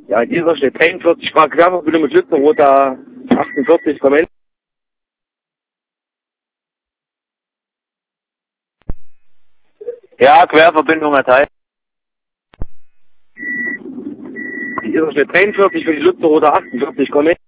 Ja, dieser steht 43 Grad Querverbindung mit Lützerath 48, komm hin. Ja, Querverbindung erteilt. Dieser steht 43 für die Lützerath 48, komm hin.